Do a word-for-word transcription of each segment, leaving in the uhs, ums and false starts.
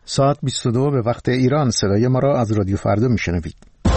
ساعت بیست و دو به وقت ایران. صدای ما را از رادیو فردا میشنوید.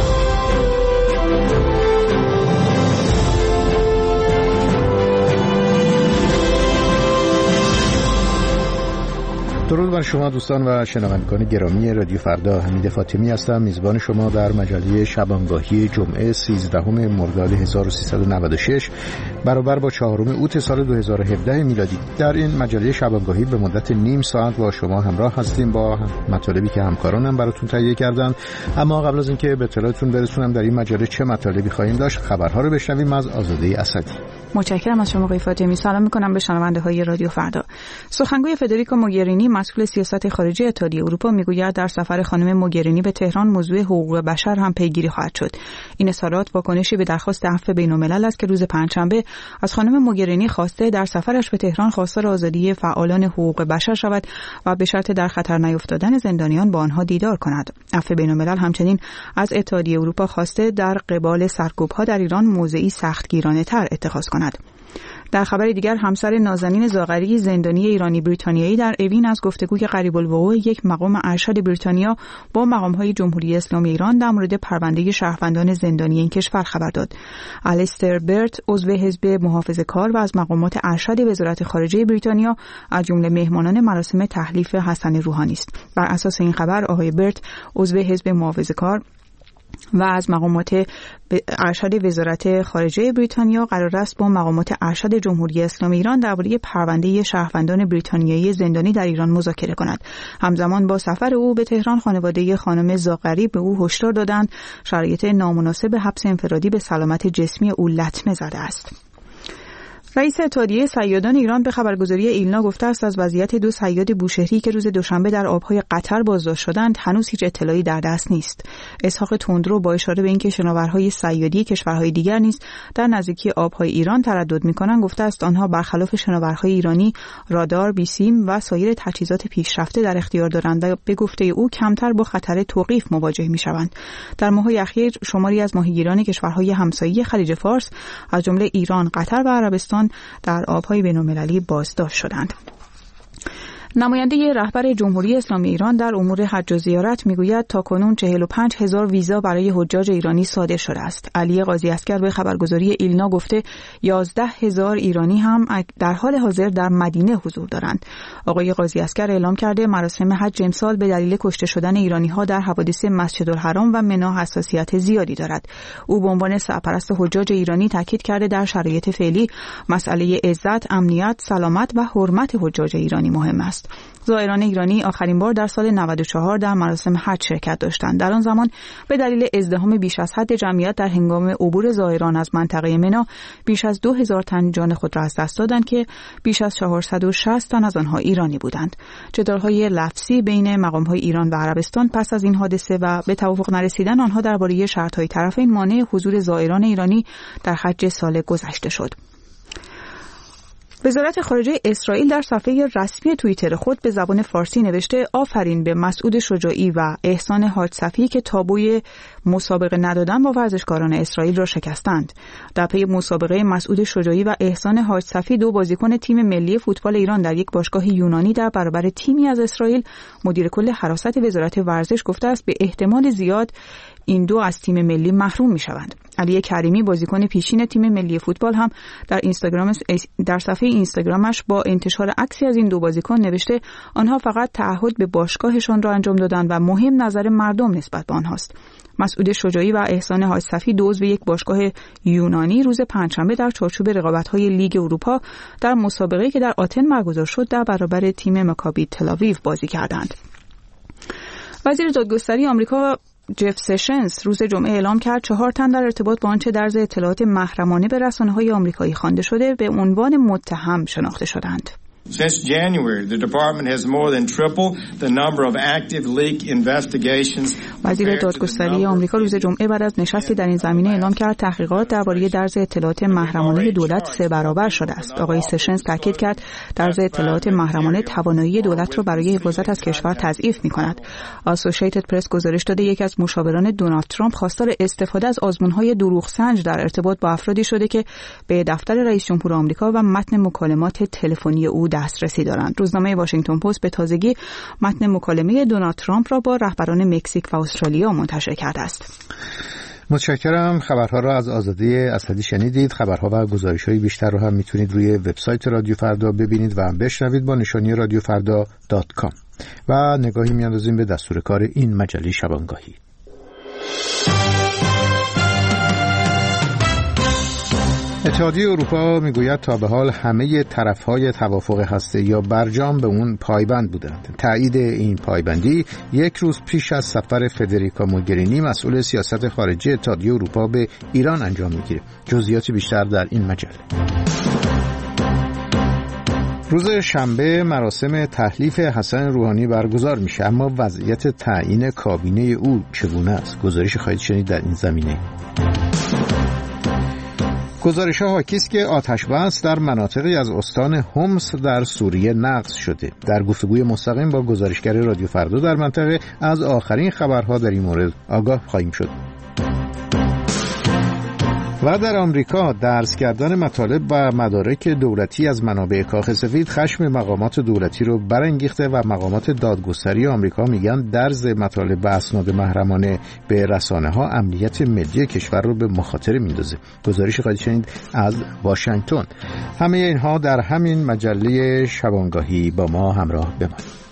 درود بر شما دوستان و شنوندگان گرامی رادیو فردا. حمید فاطمی هستم، میزبان شما در مجله شبانگاهی جمعه سیزدهم مرداد هزار و سیصد و نود و شش برابر با چهارم اوت سال دو هزار و هفده میلادی. در این مجله شبانگاهی به مدت نیم ساعت با شما همراه هستیم با مطالبی که همکارانم براتون تهیه کردن. اما قبل از اینکه به اطلاعتون برسونم در این مجله چه مطالبی خواهیم داشت، خبرها رو بشنویم از آزاده اسدی. متشکرم از شما آقای فاطمی. سلام می‌کنم به شنونده‌های رادیو فردا. سخنگوی فدریکا موگرینی مسئول سیاست خارجی اتحادیه اروپا میگوید در سفر خانم موگرینی به تهران موضوع حقوق بشر هم پیگیری خواهد شد. این اظهارات واکنشی به درخواست عفو بین‌الملل است که روز پنجشنبه از خانم موگرینی خواسته در سفرش به تهران خواستار آزادی فعالان حقوق بشر شود و به شرط در خطر نیفتادن زندانیان با آنها دیدار کند. عفو بین‌الملل همچنین از اتحادیه اروپا خواسته در قبال سرکوب‌ها در ایران موضعی سختگیرانه‌تر اتخاذ کند. در خبر دیگر، همسر نازنین زاغری زندانی ایرانی بریتانیایی در اوین از گفتگوی قریب الوقوع یک مقام ارشد بریتانیا با مقام‌های جمهوری اسلامی ایران در مورد پرونده شهروندان زندانی این کشور خبر داد. الیستر برت، عضو حزب محافظه‌کار و از مقامات ارشد وزارت خارجه بریتانیا از جمله مهمانان مراسم تحلیف حسن روحانی است. بر اساس این خبر، آقای برت، عضو حزب محافظه‌کار و از مقامات ارشد وزارت خارجه بریتانیا قرار است با مقامات ارشد جمهوری اسلامی ایران درباره پرونده شهروندان بریتانیایی زندانی در ایران مذاکره کند. همزمان با سفر او به تهران، خانواده خانم زاغری به او هشدار دادند شرایط نامناسب حبس انفرادی به سلامت جسمی او لطمه زده است. رئیس اتحادیه صیادان ایران به خبرگزاری ایلنا گفته است از وضعیت دو صیاد بوشهری که روز دوشنبه در آبهای قطر بازداشت شدند هنوز هیچ اطلاعی در دست نیست. اسحاق تندرو با اشاره به اینکه شناورهای صیادی کشورهای دیگر نیز در نزدیکی آبهای ایران تردد می‌کنند گفته است آنها برخلاف شناورهای ایرانی رادار، بیسیم و سایر تجهیزات پیشرفته در اختیار دارند و به گفته او کمتر با خطر توقیف مواجه می‌شوند. در ماه‌های اخیر شماری از ماهیگیران کشورهای همسایه خلیج فارس از جمله ایران، قطر و عربستان در آبهای بین‌المللی بازداشت شدند. نماینده رهبر جمهوری اسلامی ایران در امور حج و زیارت میگوید تاکنون چهل و پنج هزار ویزا برای حجاج ایرانی صادر شده است. علی قاضی اسکر به خبرگزاری ایلنا گفته یازده هزار ایرانی هم در حال حاضر در مدینه حضور دارند. آقای قاضی اسکر اعلام کرده مراسم حج امسال به دلیل کشته شدن ایرانی‌ها در حوادث مسجدالحرام و منی حساسیت زیادی دارد. او به عنوان سرپرست حجاج ایرانی تاکید کرده در شرایط فعلی مسئله عزت، امنیت، سلامت و حرمت حجاج ایرانی مهم است. زائران ایرانی آخرین بار در سال نود و چهار در مراسم حج شرکت داشتند. در آن زمان به دلیل ازدحام بیش از حد جمعیت در هنگام عبور زائران از منطقه منی بیش از دو هزار تن جان خود را از دست دادند که بیش از چهارصد و شصت تن از آنها ایرانی بودند. جدال‌های لفظی بین مقام‌های ایران و عربستان پس از این حادثه و به توافق نرسیدن آنها درباره شرط‌های طرفین مانع حضور زائران ایرانی در حج سال گذشته شد. وزارت خارجه اسرائیل در صفحه رسمی توییتر خود به زبان فارسی نوشته آفرین به مسعود شجاعی و احسان حاج صفی که تابوی مسابقه ندادن با ورزشکاران اسرائیل را شکستند. در پی مسابقه مسعود شجاعی و احسان حاج صفی، دو بازیکن تیم ملی فوتبال ایران در یک باشگاه یونانی در برابر تیمی از اسرائیل، مدیر کل حراست وزارت ورزش گفته است به احتمال زیاد این دو از تیم ملی محروم می‌شوند. علی کریمی بازیکن پیشین تیم ملی فوتبال هم در اینستاگرام در صفحه اینستاگرامش با انتشار عکسی از این دو بازیکن نوشته آنها فقط تعهد به باشگاهشان را انجام دادند و مهم نظر مردم نسبت به آنهاست. مسعود شجاعی و احسان حاج صفی دو عضو یک باشگاه یونانی روز پنجشنبه در چارچوب رقابت‌های لیگ اروپا در مسابقه‌ای که در آتن برگزار شد در برابر تیم مکابی تل‌آویو بازی کردند. وزیر دادگستری آمریکا جف سشنز روز جمعه اعلام کرد چهار تن در ارتباط با آنچه در اطلاعات محرمانه به رسانه‌های آمریکایی خوانده شده به عنوان متهم شناخته شدند. Since January, the department has more than tripled the number of active leak investigations. وزیر دادگستری آمریکا روز جمعه بعد از نشستی در این زمینه اعلام کرد تحقیقات درباره درز اطلاعات محرمانه دولت سه برابر شده است. آقای سشنز تاکید کرد درز اطلاعات محرمانه توانایی دولت را برای حفاظت از کشور تضعیف می‌کند. اسوسییتد پرس گزارش داده یکی از مشاوران دونالد ترامپ خواستار استفاده از آزمون‌های دروغ سنج در ارتباط با افرادی شده که به دفتر رئیس جمهور آمریکا و متن مکالمات تلفنی او دسترسی دارند. روزنامه واشنگتن پست به تازگی متن مکالمه دونالد ترامپ را با رهبران مکزیک و استرالیا منتشر کرده است. متشکرم. خبرها را از آزاده اسدی شنیدید. خبرها و گزارش‌های بیشتر رو هم میتونید روی وبسایت رادیو فردا ببینید و هم بشنوید با نشانی رادیو فردا دات کام. و نگاهی میاندازیم به دستور کار این مجله شبانگاهی. اتحادیه اروپا میگوید تا به حال همه طرف‌های توافق هسته‌ای یا برجام به اون پایبند بودند. تایید این پایبندی یک روز پیش از سفر فدریکا موگرینی مسئول سیاست خارجی اتحادیه اروپا به ایران انجام میگیره. جزئیات بیشتر در این مجله. روز شنبه مراسم تحلیف حسن روحانی برگزار میشه، اما وضعیت تعیین کابینه او چگونه است؟ گزارش خواهید شنید در این زمینه. گزارش‌ها حاکی است که آتش بس در مناطقی از استان حمص در سوریه نقض شده. در گفتگوی مستقیم با گزارشگر رادیو فردا در منطقه از آخرین خبرها در این مورد آگاه خواهیم شد. و در آمریکا درس کردن مطالب و مدارک دولتی از منابع کاخ سفید خشم مقامات دولتی رو برانگیخته و مقامات دادگستری آمریکا میگن درز مطالب و اسناد محرمانه به رسانه‌ها امنیت ملی کشور رو به مخاطره میندازه. گزارش خواهید شنید از واشنگتن. همه اینها در همین مجله شبانگاهی. با ما همراه بمانید.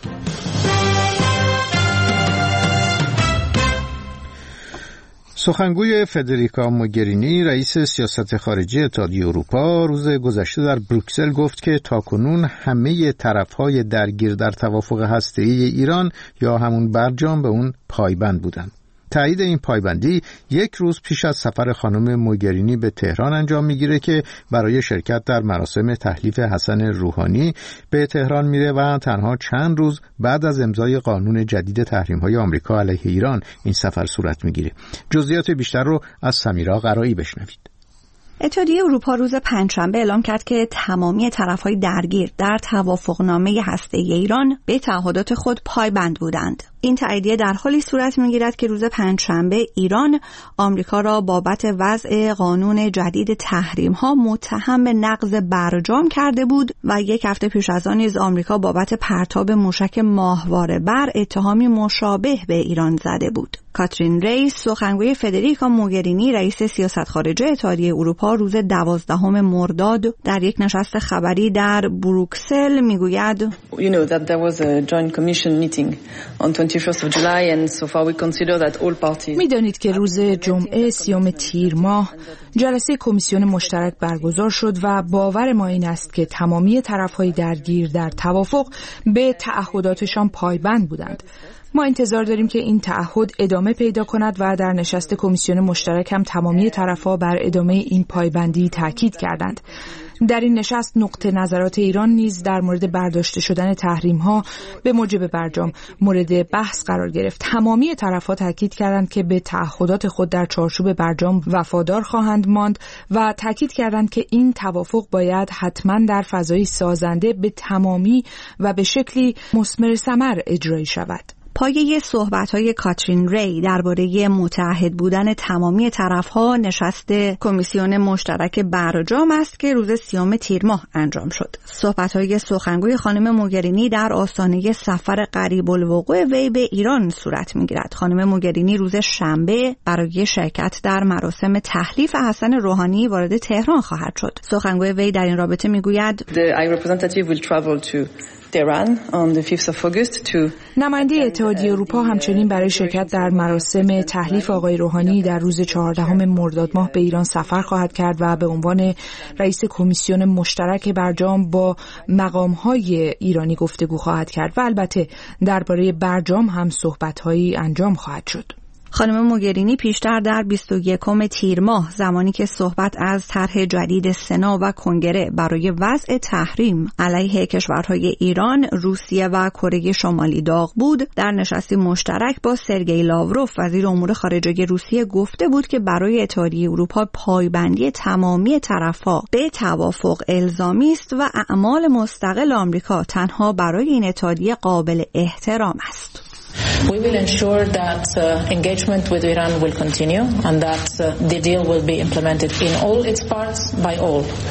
سخنگوی فدریکا موگرینی رئیس سیاست خارجی اتحادیه اروپا روز گذشته در بروکسل گفت که تاکنون همه طرف‌های درگیر در توافق هسته‌ای ایران یا همون برجام به اون پایبند بودند. تایید این پایبندی یک روز پیش از سفر خانم موگرینی به تهران انجام میگیره که برای شرکت در مراسم تحلیف حسن روحانی به تهران میره و تنها چند روز بعد از امضای قانون جدید تحریم‌های آمریکا علیه ایران این سفر صورت میگیره. جزئیات بیشتر رو از سمیرا قرایی بشنوید. اتحادیه اروپا روز پنجشنبه اعلام کرد که تمامی طرف‌های درگیر در توافقنامه هسته‌ای ایران به تعهدات خود پایبند بودند. این تاییدیه در حالی صورت می‌گیرد که روز پنجشنبه ایران آمریکا را بابت وضع قانون جدید تحریم‌ها متهم به نقض برجام کرده بود و یک هفته پیش از آن نیز آمریکا بابت پرتاب موشک ماهواره بر اتهامی مشابه به ایران زده بود. کاترین ریس سخنگوی فدریکا موگرینی رئیس سیاست خارجی اتحادیه اروپا روز دوازدهم مرداد در یک نشست خبری در بروکسل میگوید You know that there was a joint commission meeting on twenty-first of July and so far we consider that all parties میدانید که روز جمعه سیوم تیر ماه جلسه کمیسیون مشترک برگزار شد و باور ما این است که تمامی طرف‌های درگیر در توافق به تعهداتشان پایبند بودند. ما انتظار داریم که این تعهد ادامه پیدا کند و در نشست کمیسیون مشترک هم تمامی طرف‌ها بر ادامه این پایبندی تاکید کردند. در این نشست نقطه نظرات ایران نیز در مورد برداشته شدن تحریم‌ها به موجب برجام مورد بحث قرار گرفت. تمامی طرف‌ها تاکید کردند که به تعهدات خود در چارچوب برجام وفادار خواهند ماند و تاکید کردند که این توافق باید حتما در فضای سازنده به تمامی و به شکلی مثمر ثمر اجرایی شود. پایه صحبت‌های کاترین ری درباره متحد بودن تمامی طرف‌ها نشست کمیسیون مشترک برجام است که روز سیوم تیر ماه انجام شد. صحبت‌های سخنگوی خانم موگرینی در آستانه سفر قریب الوقوع وی به ایران صورت می‌گیرد. خانم موگرینی روز شنبه برای شرکت در مراسم تحلیف حسن روحانی وارد تهران خواهد شد. سخنگوی وی در این رابطه می‌گوید The High Representative will travel to Tehran on the fifth of August to نماینده اتحادیه اروپا همچنین برای شرکت در مراسم تحلیف آقای روحانی در روز چهاردهم مرداد ماه به ایران سفر خواهد کرد و به عنوان رئیس کمیسیون مشترک برجام با مقام‌های ایرانی گفتگو خواهد کرد و البته درباره برجام هم صحبت‌هایی انجام خواهد شد. خانم موگرینی پیشتر در بیست و یکم تیر ماه زمانی که صحبت از طرح جدید سنا و کنگره برای وضع تحریم علیه کشورهای ایران، روسیه و کره شمالی داغ بود، در نشستی مشترک با سرگئی لاوروف وزیر امور خارجه روسیه گفته بود که برای اتحادیه اروپا پایبندی تمامی طرف‌ها به توافق الزامی است و اعمال مستقل آمریکا تنها برای این اتحادیه قابل احترام است. We will ensure that uh, engagement with Iran will continue and that uh, the deal will be implemented in all its parts by all.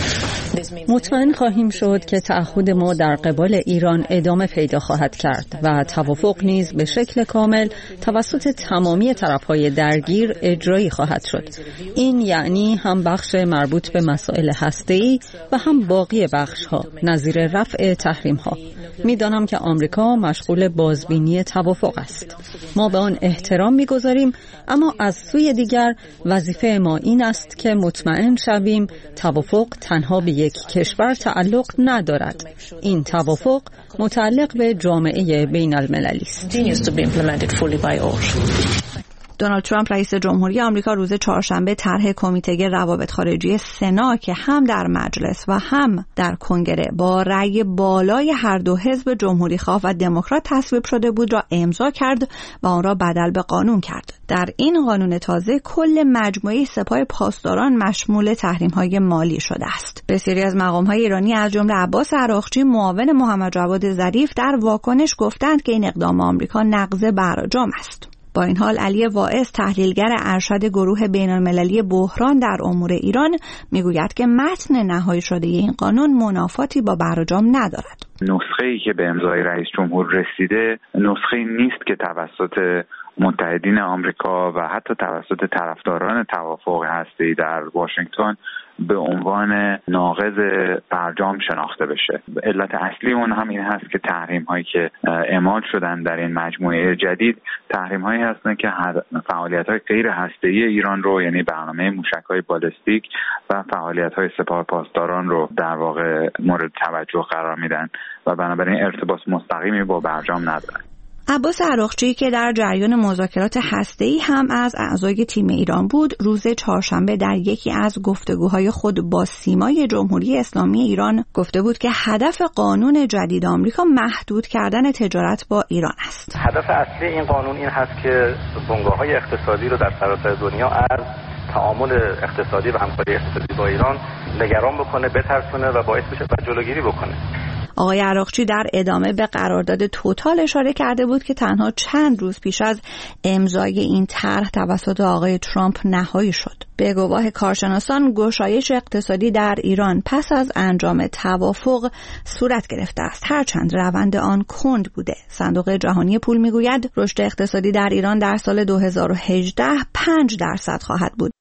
مطمئن خواهیم شد که تعهد ما در قبال ایران ادامه پیدا خواهد کرد و توافق نیز به شکل کامل توسط تمامی طرف‌های درگیر اجرایی خواهد شد. این یعنی هم بخش مربوط به مسائل هسته‌ای و هم باقی بخش‌ها نظیر رفع تحریم‌ها. می‌دانم که آمریکا مشغول بازبینی توافق است. ما به آن احترام می‌گذاریم، اما از سوی دیگر وظیفه ما این است که مطمئن شویم توافق تنها به یک کشور تعلق ندارد. این توافق متعلق به جامعه بین المللی است. دونالد ترامپ رئیس جمهوری آمریکا روز چهارشنبه طرح کمیته روابط خارجی سنا که هم در مجلس و هم در کنگره با رأی بالای هر دو حزب جمهوری خواه و دموکرات تصویب شده بود را امضا کرد و آن را بدل به قانون کرد. در این قانون تازه کل مجموعه سپاه پاسداران مشمول تحریم‌های مالی شده است. بسیاری از مقام‌های ایرانی از جمله عباس عراقچی معاون محمد جواد ظریف در واکنش گفتند که این اقدام آمریکا نقض برجام است. با این حال علی واعظ تحلیلگر ارشد گروه بین‌المللی بحران در امور ایران میگوید که متن نهایی شده این قانون منافاتی با برجام ندارد. نسخه‌ای که به امضای رئیس جمهور رسیده نسخه‌ای نیست که توسط متحدین آمریکا و حتی توسط طرفداران توافق هسته‌ای در واشنگتن به عنوان ناقض برجام شناخته بشه. علت اصلی اون هم این هست که تحریم هایی که اعمال شدن در این مجموعه جدید تحریم هایی هستن که فعالیت های غیر هسته‌ای ایران رو، یعنی برنامه موشک های بالستیک و فعالیت های سپاه پاسداران رو در واقع مورد توجه قرار میدن و بنابراین ارتباط مستقیمی با برجام ندارن. عباس عراقچی که در جریان مذاکرات هسته‌ای هم از اعضای تیم ایران بود، روز چهارشنبه در یکی از گفتگوهای خود با سیمای جمهوری اسلامی ایران گفته بود که هدف قانون جدید آمریکا محدود کردن تجارت با ایران است. هدف اصلی این قانون این هست که بنگاه‌های اقتصادی رو در سراسر دنیا از تعامل اقتصادی و همکاری اقتصادی با ایران نگران بکنه، بترسونه و باعث بشه و جلوگیری بکنه. آقای عراقچی در ادامه به قرارداد توتال اشاره کرده بود که تنها چند روز پیش از امضای این طرح توسط آقای ترامپ نهایی شد. به گواه کارشناسان گشایش اقتصادی در ایران پس از انجام توافق صورت گرفته است، هرچند روند آن کند بوده. صندوق جهانی پول میگوید رشد اقتصادی در ایران در سال دو هزار و هجده پنج درصد خواهد بود.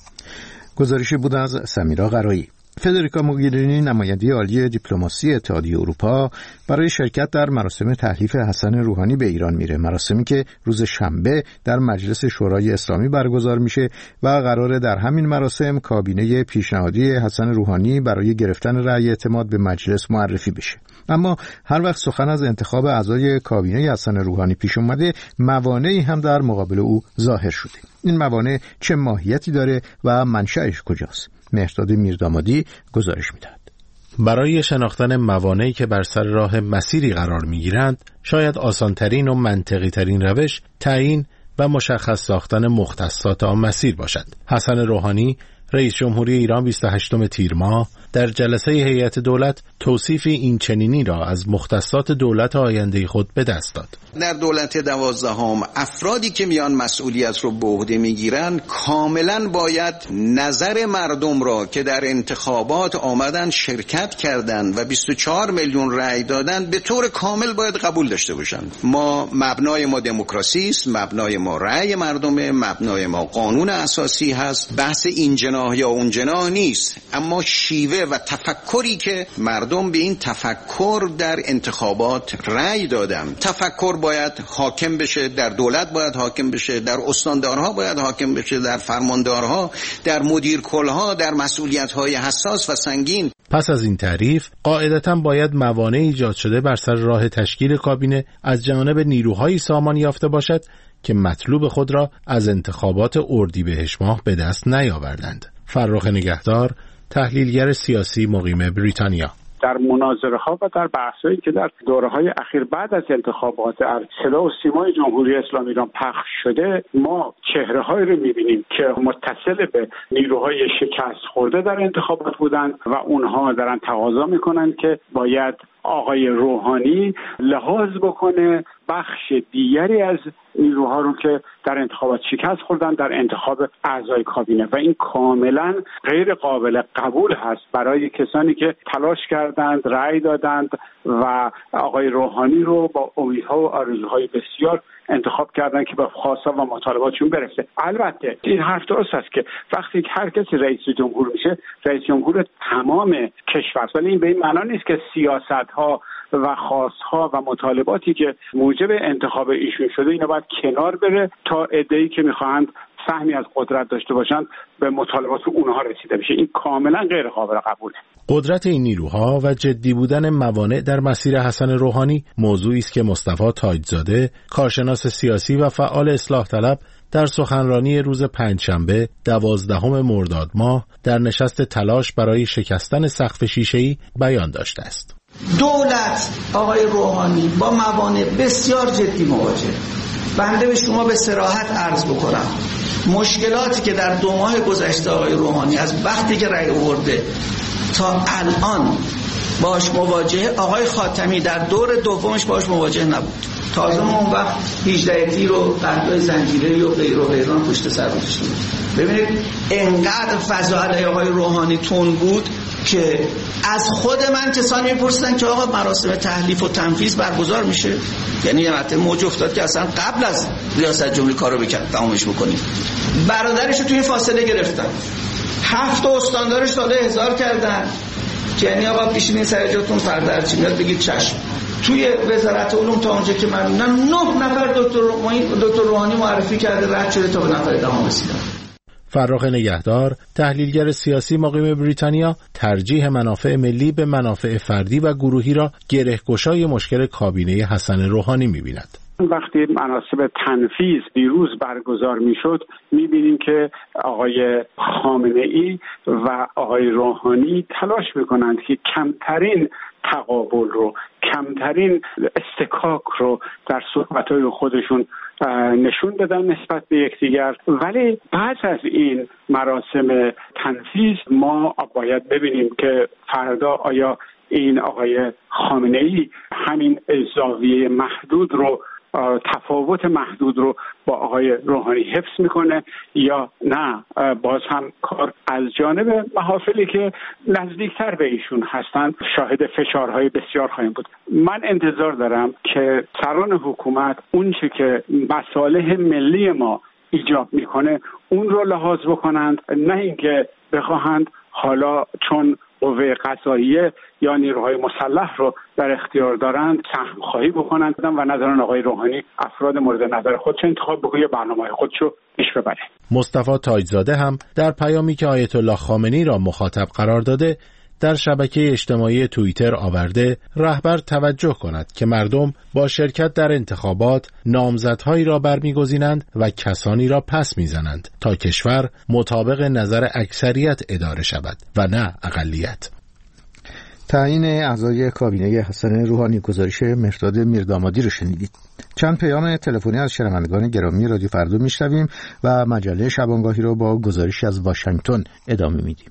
گزارشی بود از سمیرا قرایی. فدریکا موگرینی نماینده عالی دیپلماسی اتحادیه اروپا برای شرکت در مراسم تحلیف حسن روحانی به ایران میره، مراسمی که روز شنبه در مجلس شورای اسلامی برگزار میشه و قراره در همین مراسم کابینه پیشنهادی حسن روحانی برای گرفتن رأی اعتماد به مجلس معرفی بشه. اما هر وقت سخن از انتخاب اعضای کابینه حسن روحانی پیش اومده، موانعی هم در مقابل او ظاهر شده. این موانع چه ماهیتی داره و منشأش کجاست؟ مهرداد میردامادی گزارش میداد. برای شناختن موانعی که بر سر راه مسیری قرار میگیرند، شاید آسانترین و منطقی ترین روش تعیین و مشخص ساختن مختصات آن مسیر باشد. حسن روحانی رئیس جمهوری ایران بیست و هشتم تیر ماه در جلسه هیئت دولت توصیف این چنینی را از مختصات دولت آینده خود به دست داد. در دولت دوازدهم افرادی که میان مسئولیت رو به عهده میگیرن کاملا باید نظر مردم را که در انتخابات آمدن شرکت کردن و بیست و چهار میلیون رأی دادن به طور کامل باید قبول داشته باشن. ما مبنای ما دموکراسی است، مبنای ما رأی مردمه، مبنای ما قانون اساسی هست. بحث این جناح یا اون جناح نیست، اما شیوه و تفکری که مردم به این تفکر در انتخابات رأی دادن، تفکر باید حاکم بشه، در دولت باید حاکم بشه، در استاندارها باید حاکم بشه، در فرماندارها، در مدیر کلها، در مسئولیت‌های حساس و سنگین. پس از این تعریف قاعدتاً باید موانع ایجاد شده بر سر راه تشکیل کابینه از جانب نیروهای سامان یافته باشد که مطلوب خود را از انتخابات اردیبهشت ماه به دست نیاوردند. فرخ نگهدار، تحلیلگر سیاسی مقیم بریتانیا: در مناظره‌ها و در بحث‌هایی که در دوره‌های اخیر بعد از انتخابات صدا و سیمای جمهوری اسلامی ایران پخش شده، ما چهره‌هایی رو می‌بینیم که متصل به نیروهای شکست خورده در انتخابات بودند و اونها دارن تقاضا می‌کنند که باید آقای روحانی لحاظ بکنه بخش دیگری از نیروها رو که در انتخابات شکست خوردن در انتخاب اعضای کابینه و این کاملا غیر قابل قبول هست برای کسانی که تلاش کردند، رأی دادند و آقای روحانی رو با امیدها و آرزوهای بسیار انتخاب کردن که به خواسته و مطالباتشون برسه. البته این حرف درست است که وقتی هر کسی رئیس جمهور میشه رئیس جمهور تمام کشور، ولی این به این معنا نیست که سیاست‌ها و خواست‌ها و مطالباتی که موجب انتخاب ایشون شده اینا باید کنار بره تا عده‌ای که می‌خواهند سهمی از قدرت داشته باشند به مطالبات اونها رسیده بشه. این کاملا غیر قابل قبوله. قدرت این نیروها و جدی بودن موانع در مسیر حسن روحانی موضوعی است که مصطفی تاجزاده، کارشناس سیاسی و فعال اصلاح طلب، در سخنرانی روز پنجشنبه دوازدهم مرداد ماه در نشست تلاش برای شکستن سقف شیشه‌ای بیان داشته است. دولت آقای روحانی با موانع بسیار جدی مواجه. بنده به شما به صراحت عرض بکنم مشکلاتی که در دو ماه گذشته آقای روحانی از وقتی که رأی آورده تا الان باش مواجه، آقای خاتمی در دور دومش باش مواجه نبود. تازه ما اون وقت هجده تیر و قتل‌های زنجیره‌ای و غیر و غیران پشت سر گذاشتیم. ببینید انقدر فضا علیه آقای روحانی تون بود که از خود من کسانی میپرسیدن که آقا مراسم تحلیف و تنفیذ برگزار میشه، یعنی یه مرتبه موج افتاد که اصلا قبل از ریاست جمهوری کارو بکن تمامش بکنیم. برادرش توی فاصله گرفتن، هفت استاندارش سال هزار کردن که یعنی آقا پیشین سر جاتون پرده هرچی میاد بگید چشم. توی وزارت علوم تا اونجا که من میدونم نه نفر دکتر روحانی دکتر روحانی معرفی کرده رد شده تا به نفر دهم رسیدن. فرخ نگهدار، تحلیلگر سیاسی مقیم بریتانیا، ترجیح منافع ملی به منافع فردی و گروهی را گره‌گشای مشکل کابینه حسن روحانی می‌بیند. وقتی مناسب تنفیذ دیروز برگزار میشد میبینیم که آقای خامنه‌ای و آقای روحانی تلاش میکنند که کمترین تقابل رو، کمترین استکاک رو در صحبت‌های خودشون نشون بدن نسبت به یکدیگر، ولی بعد از این مراسم تنفیذ ما باید ببینیم که فردا آیا این آقای خامنه‌ای همین زاویه محدود رو، تفاوت محدود رو با آقای روحانی حفظ میکنه یا نه باز هم کار از جانب محافلی که نزدیکتر به ایشون هستند شاهد فشارهای بسیار خواهیم بود. من انتظار دارم که سران حکومت اون چه که مصالح ملی ما ایجاب میکنه اون رو لحاظ بکنند، نه اینکه بخواهند حالا چون قوه قضاییه یا نیروهای مسلح رو در اختیار دارند سهم خواهی بکنند و نظران آقای روحانی افراد مورد نظر خودش انتخاب بکنه، برنامه‌های خودشو پیش ببره. مصطفی تاجزاده هم در پیامی که آیت الله خامنه‌ای را مخاطب قرار داده در شبکه اجتماعی توییتر آورده رهبر توجه کند که مردم با شرکت در انتخابات نامزدهایی را برمیگزینند و کسانی را پس میزنند تا کشور مطابق نظر اکثریت اداره شود و نه اقلیت. تعیین اعضای کابینه حسن روحانی، گزارش مهرداد میردامادی رو شنیدید. چند پیام تلفنی از شنوندگان گرامی رادیو فردا میشنویم و مجله شبانگاهی رو با گزارشی از واشنگتن ادامه میدیم.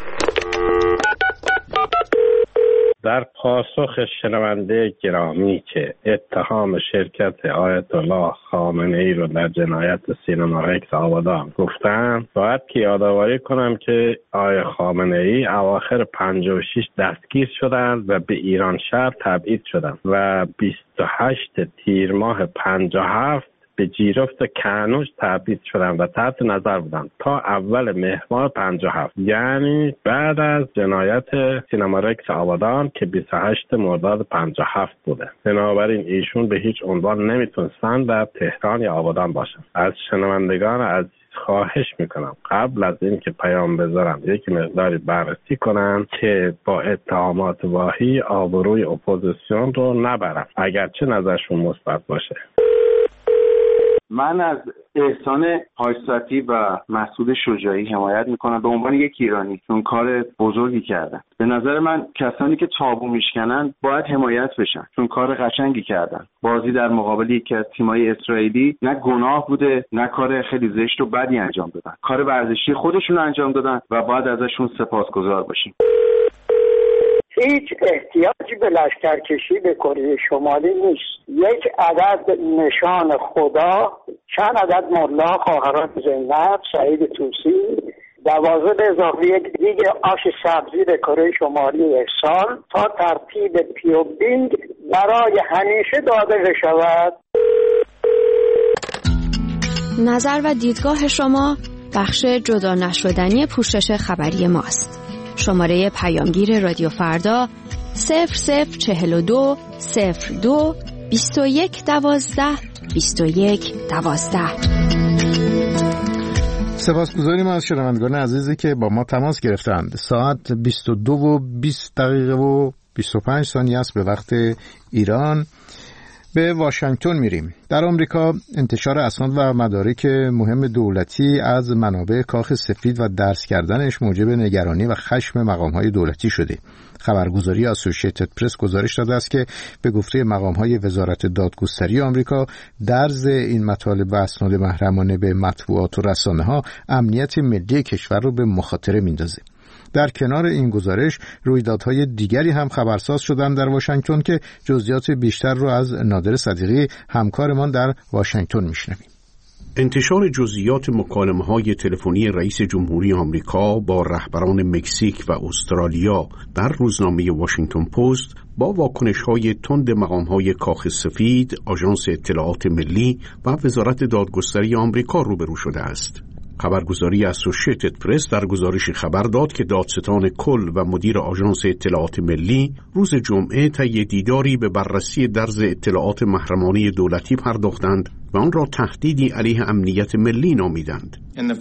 در پاسخ شنونده گرامی که اتهام شرکت آیت الله خامنه‌ای رو در جنایت سینما رکس آبادان گفتم، باید که یادآوری کنم که آیت خامنه‌ای اواخر پنجاه و شش دستگیر شدند و به ایران شهر تبعید شدند و بیست و هشت تیر ماه پنجاه و هفت به جیرفت کانوش تبعید شدن و تحت نظر بودن تا اول مهر ماه پنجاه و هفت، یعنی بعد از جنایت سینما رکس آبادان که بیست و هشت مرداد پنجاه و هفت بوده. بنابراین ایشون به هیچ عنوان نمیتونستن در تهران یا آبادان باشن. از شنوندگان عزیز خواهش میکنم قبل از این که پیام بذارم یک مقداری بررسی کنن که با اتهامات واهی آبروی اپوزیسیون رو نبرن اگرچه نظرشون مثبت باشه. من از احسان حاج‌صدی و مسعود شجاعی حمایت میکنم به عنوان یک ایرانی، چون کار بزرگی کردن. به نظر من کسانی که تابو میشکنن باید حمایت بشن، چون کار قشنگی کردن. بازی در مقابل یکی از تیم‌های اسرائیلی نه گناه بوده نه کار خیلی زشت و بدی انجام دادن. کار ورزشی خودشون انجام دادن و باید ازشون سپاسگزار باشیم. هیچ احتیاجی به لشکرکشی به کره شمالی نیست. یک عدد نشان خدا، چند عدد ملا خواهران زینب، سعید طوسی، دوازده به اضافه یک دیگه آش سبزی به کره شمالی ارسال تا ترتیب پیوبینگ برای همیشه داده شود. نظر و دیدگاه شما بخش جدا نشدنی پوشش خبری ماست. شماره پیامگیر رادیو فردا صفر صفر چهل و دو صفر دو بیست و یک دوازده بیست و یک دوازده. سپاسگزاریم از شنوندگان عزیزی که با ما تماس گرفتند. ساعت بیست و دو و بیست دقیقه و بیست و پنج ثانیه است به وقت ایران. به واشنگتن میریم. در آمریکا انتشار اسناد و مدارک مهم دولتی از منابع کاخ سفید و درس کردنش موجب نگرانی و خشم مقام‌های دولتی شده. خبرگزاری اسوسییتد پرس گزارش داده است که به گفته مقام‌های وزارت دادگستری آمریکا درز این مطالب و اسناد محرمانه به مطبوعات و رسانه‌ها امنیت ملی کشور رو به مخاطره میندازه. در کنار این گزارش رویدادهای دیگری هم خبرساز شدند در واشنگتن که جزئیات بیشتر رو از نادر صدیقی همکارمان در واشنگتن میشنویم. انتشار جزئیات مکالمه‌های تلفنی رئیس جمهوری آمریکا با رهبران مکزیک و استرالیا در روزنامه واشنگتن پست با واکنش‌های تند مقام‌های کاخ سفید، آژانس اطلاعات ملی و وزارت دادگستری آمریکا روبرو شده است. خبرگزاری اسوسییتد پرس در گزارش خبر داد که دادستان کل و مدیر آژانس اطلاعات ملی روز جمعه طی دیداری به بررسی درز اطلاعات محرمانه دولتی پرداختند و آن را تهدیدی علیه امنیت ملی نامیدند.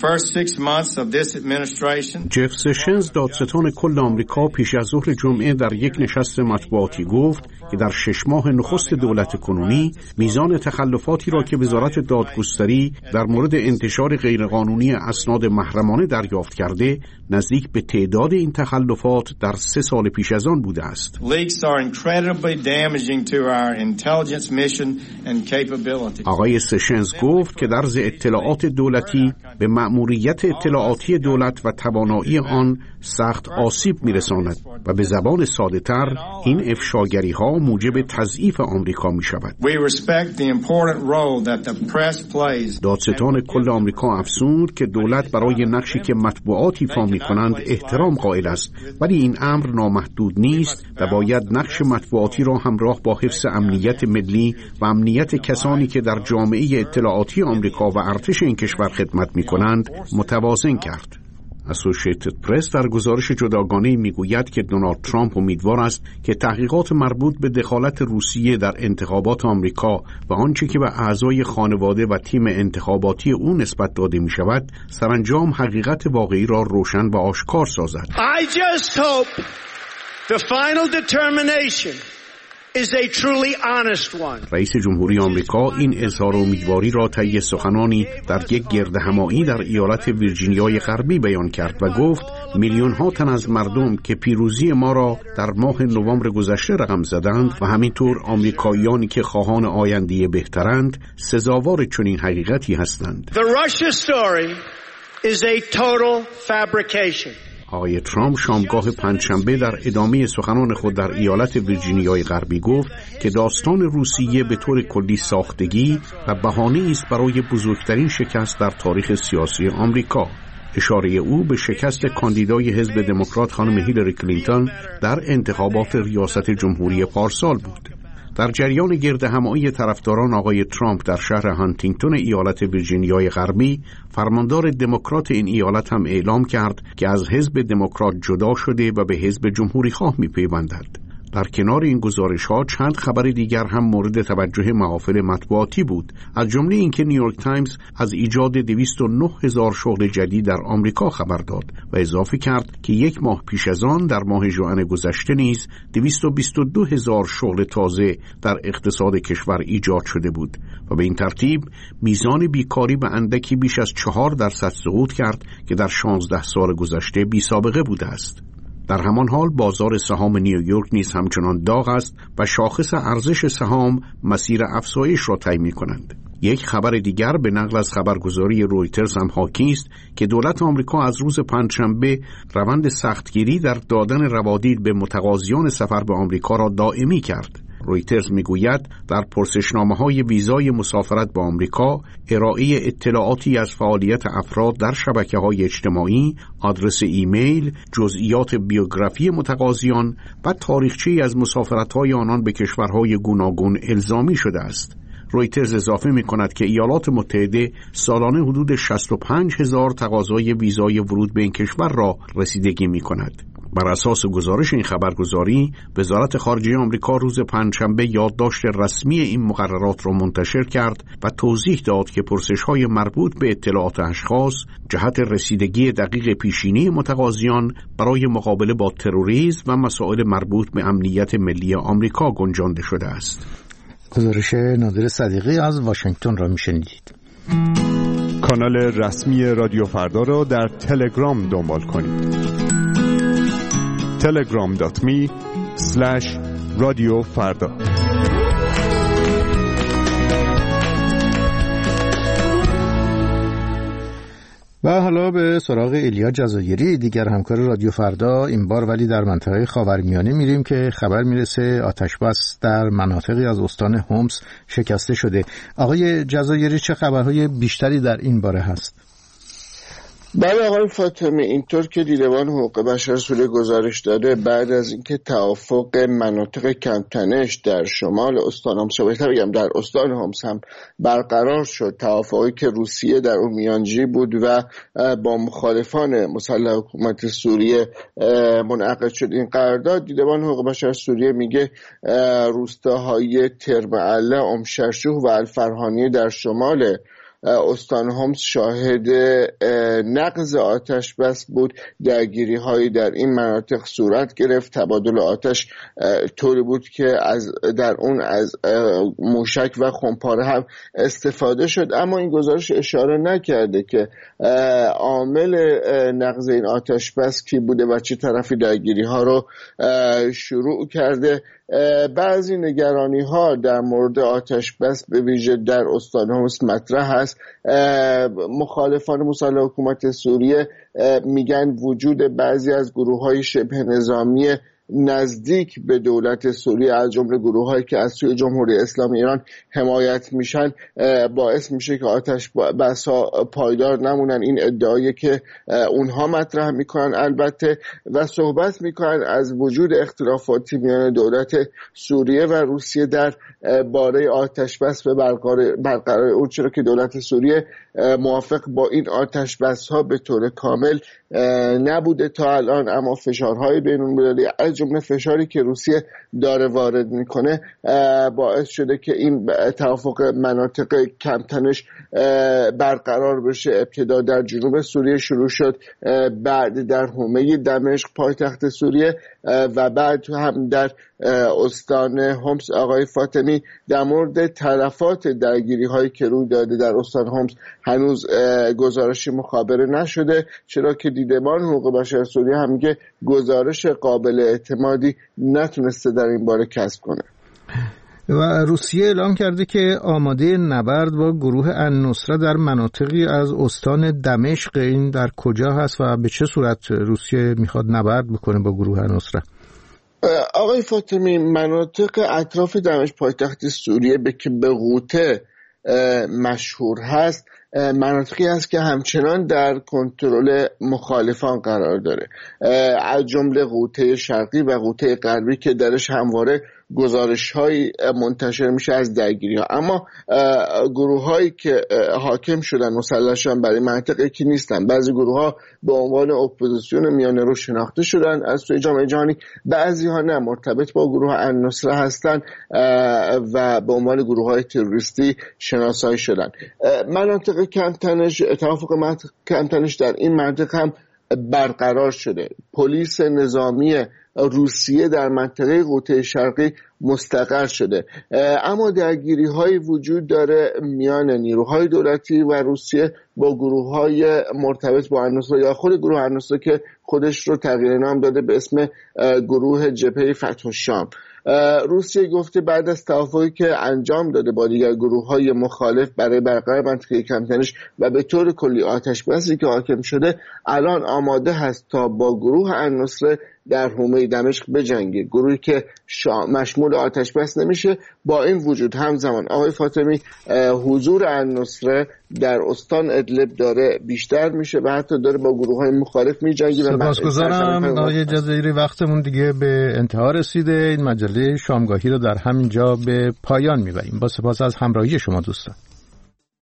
جف سشنز دادستان کل آمریکا پیش از ظهر جمعه در یک نشست مطبوعاتی گفت که در شش ماه نخست دولت کنونی میزان تخلفاتی را که وزارت دادگستری در مورد انتشار غیرقانونی اسناد محرمانه دریافت کرده نزدیک به تعداد این تخلفات در سه سال پیش از آن بوده است. آقای سشنز گفت که درز اطلاعات دولتی به مأموریت اطلاعاتی دولت و توانایی آن سخت آسیب می‌رساند و به زبان ساده‌تر این افشاگری‌ها موجب تضعیف آمریکا می‌شود. دادستان کل آمریکا افزود که دولت برای نقشی که مطبوعات ایفا می‌کنند احترام قائل است، ولی این امر نامحدود نیست و باید نقش مطبوعاتی را همراه با حفظ امنیت ملی و امنیت کسانی که در جامعه اطلاعاتی آمریکا و ارتش این کشور خدمت می‌کنند متوازن کرد. اسوسییتد پرس در گزارش جداگانه‌ای میگوید که دونالد ترامپ امیدوار است که تحقیقات مربوط به دخالت روسیه در انتخابات آمریکا و آنچه که به اعضای خانواده و تیم انتخاباتی او نسبت داده می شود سرانجام حقیقت واقعی را روشن و آشکار سازد. I just hope the final determination is a truly honest one. رئیس جمهوری آمریکا این اظهار امیدواری را طی سخنانی در یک گردهمایی در ایالت ویرجینیای غربی بیان کرد و گفت میلیون ها تن از مردم که پیروزی ما را در ماه نوامبر گذشته رقم زدند و همینطور آمریکاییانی که خواهان آینده بهترند سزاوار چنین حقیقتی هستند. The Russia story is a total fabrication. آقای ترامپ شامگاه پنجشنبه در ادامه سخنان خود در ایالت ویرجینیای غربی گفت که داستان روسیه به طور کلی ساختگی و بهانه‌ای است برای بزرگترین شکست در تاریخ سیاسی آمریکا. اشاره او به شکست کاندیدای حزب دموکرات خانم هیلاری کلینتون در انتخابات ریاست جمهوری پارسال بود. در جریان گردهمایی طرفداران آقای ترامپ در شهر هانتینگتون ایالت ویرجینیای غربی، فرماندار دموکرات این ایالت هم اعلام کرد که از حزب دموکرات جدا شده و به حزب جمهوری خواه می‌پیوندد. در کنار این گزارش‌ها چند خبر دیگر هم مورد توجه محافل مطبوعاتی بود، از جمله اینکه نیویورک تایمز از ایجاد دویست و نه هزار شغل جدید در آمریکا خبر داد و اضافه کرد که یک ماه پیش از آن در ماه ژوئن گذشته نیز دویست و بیست و دو هزار شغل تازه در اقتصاد کشور ایجاد شده بود و به این ترتیب میزان بیکاری به اندکی بیش از چهار درصد سقوط کرد که در شانزده سال گذشته بی سابقه بوده است. در همان حال بازار سهام نیویورک نیز همچنان داغ است و شاخص ارزش سهام مسیر افزایش را طی می‌کنند. یک خبر دیگر به نقل از خبرگزاری رویترز هم حاکی است که دولت آمریکا از روز پنجشنبه روند سختگیری در دادن روادید به متقاضیان سفر به آمریکا را دائمی کرد. رویترز میگوید در پرسشنامه‌های ویزای مسافرت به آمریکا ارائه اطلاعاتی از فعالیت افراد در شبکه‌های اجتماعی، آدرس ایمیل، جزئیات بیوگرافی متقاضیان و تاریخچه‌ای از مسافرت‌های آنان به کشورهای گوناگون الزامی شده است. رویترز اضافه می‌کند که ایالات متحده سالانه حدود شصت و پنج هزار تقاضای ویزای ورود به این کشور را رسیدگی می‌کند. بر اساس گزارش این خبرگزاری، وزارت خارجه آمریکا روز پنجشنبه یادداشت رسمی این مقررات را منتشر کرد و توضیح داد که پرسش‌های مربوط به اطلاعات اشخاص جهت رسیدگی دقیق پیشینی متقاضیان برای مقابله با تروریسم و مسائل مربوط به امنیت ملی آمریکا گنجانده شده است. گزارش نادر صدیقی از واشنگتن را می‌شنیدید. کانال رسمی رادیو فردا را در تلگرام دنبال کنید. تلگرام دات می اسلش رادیو فردا. و حالا به سراغ ایلیا جزایری، دیگر همکار رادیو فردا، این بار ولی در منطقه خاورمیانه میریم که خبر میرسه آتشبس در مناطقی از استان هومس شکسته شده. آقای جزایری، چه خبرهای بیشتری در این باره هست؟ بله آقای فاطمی، اینطور که دیدبان حقوق بشر سوریه گزارش داده، بعد از اینکه توافق مناطق کمتنش در شمال استان هومس، بهتر بگم در استان هومس هم برقرار شد، توافقی که روسیه در اون میانجی بود و با مخالفان مسلح حکومت سوریه منعقد شد این قرارداد، دیدبان حقوق بشر سوریه میگه روستاهای ترمعله، ام شرشوح و الفرهانیه در شمال استان هومس شاهد نقض آتش بس بود. درگیری هایی در این مناطق صورت گرفت. تبادل آتش طوری بود که از در اون از موشک و خمپاره هم استفاده شد، اما این گزارش اشاره نکرده که عامل نقض این آتش بس کی بوده و چه طرفی درگیری ها رو شروع کرده. بعضی نگرانی ها در مورد آتش بس به ویژه در استان هومس مطرح هست. مخالفان مسلح حکومت سوریه میگن وجود بعضی از گروه های شبه نظامی نزدیک به دولت سوریه، از جمله گروه‌هایی که از سوی جمهوری اسلامی ایران حمایت میشن، باعث میشه که آتش بس‌ها پایدار نمونن. این ادعایی که اونها مطرح میکنن البته و صحبت میکنن از وجود اختلافاتی میان دولت سوریه و روسیه در باره آتش بس به برقرار اون، چرا که دولت سوریه موافق با این آتش بس‌ها به طور کامل نبوده تا الان، اما فشارهای بین‌المللی از جمله فشاری که روسیه داره وارد میکنه باعث شده که این توافق مناطق کمتنش برقرار بشه. ابتدا در جنوب سوریه شروع شد، بعد در حومه دمشق پایتخت سوریه و بعد هم در استان هومس. آقای فاطمی، در مورد تلفات درگیری هایی که روی داده در استان هومس هنوز گزارشی مخابره نشده، چرا که دیدبان حقوق بشر سوریه هم میگه گزارش قابل اعتمادی نتونسته در این باره کسب کنه. و روسیه اعلام کرده که آماده نبرد با گروه النصره در مناطقی از استان دمشق. این در کجا هست و به چه صورت روسیه میخواد نبرد بکنه با گروه النصره؟ آقای فاطمی، مناطق اطراف دمشق پایتخت سوریه به که به غوطه مشهور هست، مناطقی هست که همچنان در کنترل مخالفان قرار داره، از جمله غوطه شرقی و غوطه غربی که درش همواره گزارش‌هایی منتشر میشه از درگیری‌ها. اما گروه‌هایی که حاکم شدن مسلح شدن برای منطقه که نیستن، بعضی گروه‌ها به عنوان اپوزیسیون میانه رو شناخته شدن از سوی جامعه جهانی، بعضی‌ها نه، مرتبط با گروه النصره هستن و به عنوان گروه‌های تروریستی شناسایی شدن. مناطق کمتنش، توافق مناطق کمتنش در این منطقه هم برقرار شده. پلیس نظامی روسیه در منطقه غوطه شرقی مستقر شده، اما درگیری های وجود داره میان نیروهای دولتی و روسیه با گروه های مرتبط با النصره یا خود گروه النصره که خودش رو تغییر نام داده به اسم گروه جبهه فتح الشام. روسیه گفته بعد از توافقی که انجام داده با دیگر گروه‌های مخالف برای برقرار منطقه کم‌تنش و به طور کلی آتش بسی که حاکم شده، الان آماده هست تا با گروه النصره در حومه دمشق بجنگه، گروهی که مشمول آتش بس نمیشه. با این وجود همزمان آقای فاطمی حضور النصره در استان ادلب داره بیشتر میشه و حتی داره با گروه‌های مخالف میجنگه. سپاسگزارم آقای جزایری، وقتمون دیگه به انتها رسیده. این مجله شامگاهی رو در همین جا به پایان میبریم. با سپاس از همراهی شما دوستان.